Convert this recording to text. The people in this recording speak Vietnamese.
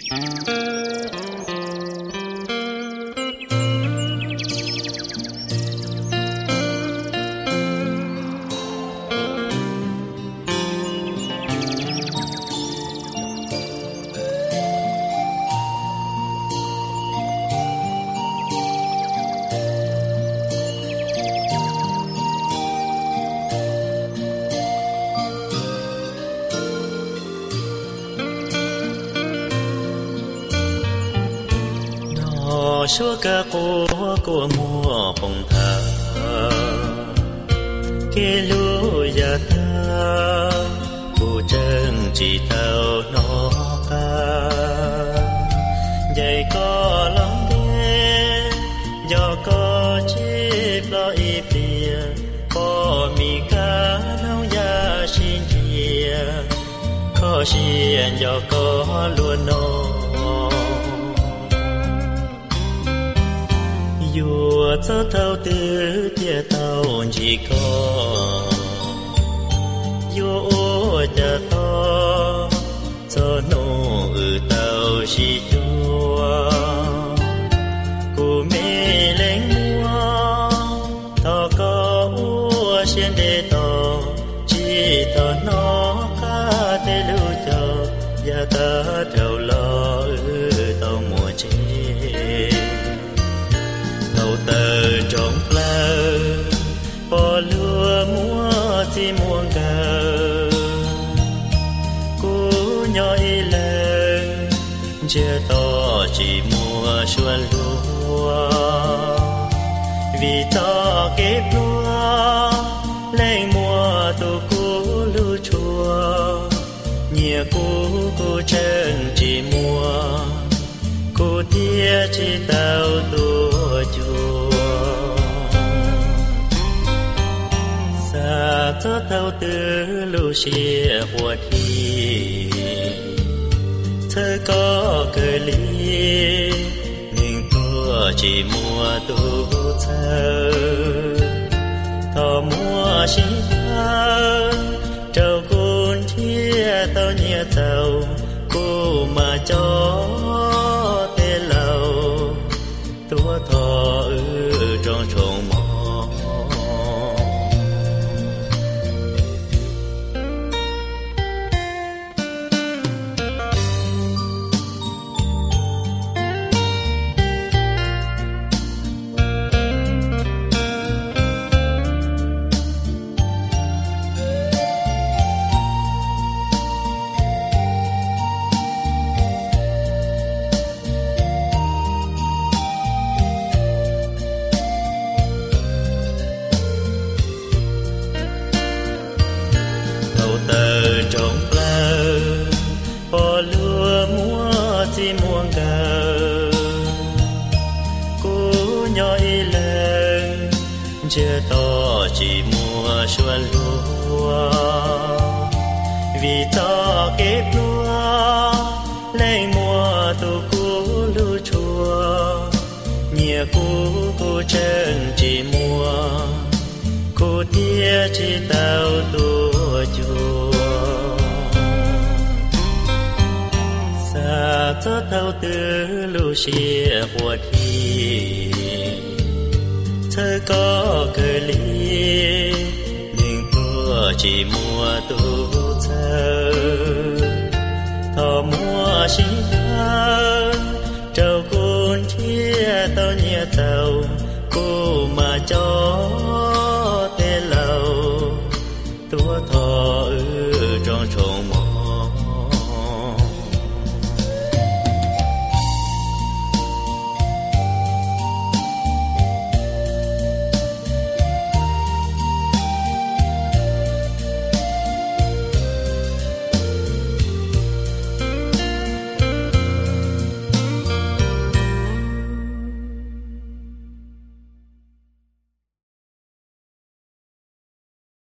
Chúa ca của mùa bồng thà kê lúa ya ta cụ chân chỉ tàu nó ca dạy có lòng đê do có chip lo y bìa có mi cá nấu ya xin chia có xin do có luôn nó Yua cho thâu tư tia tàu chỉ có Yua cha to cho nô tàu chỉ chua Cụ mê lên mua Thọ có ua xuyên đề tàu Chỉ tàu nó ca tê lưu cho Gia ta trâu lo tàu mùa chế tờ trong lơ bỏ lúa múa chỉ muôn cờ cú nhoi lên chưa to chỉ mùa xuân lúa vì cho kép lúa lên mùa tu cú lưu chùa nhẹ cú chân chỉ mùa cú tia chỉ tao tua chùa sa cho thâu tư lưu xìa hoa thi thơ có cờ ly nhưng tua chỉ mùa tu thơ thọ mùa xin thơ trâu cún chia tao nhẹ tàu cô mà cho tua thọ trong trồng mò trong lơ bỏ lúa múa chỉ muôn cờ cú nhoi lên chưa to chỉ mùa xuân lúa vì cho kép lúa lên mùa tu cú lưu chùa nhẹ cú chân chỉ mùa cú tia chỉ tao tua chùa sa cho thâu tư lưu xìa hoa thi thơ có cờ ly nhưng tua chỉ mùa tu thơ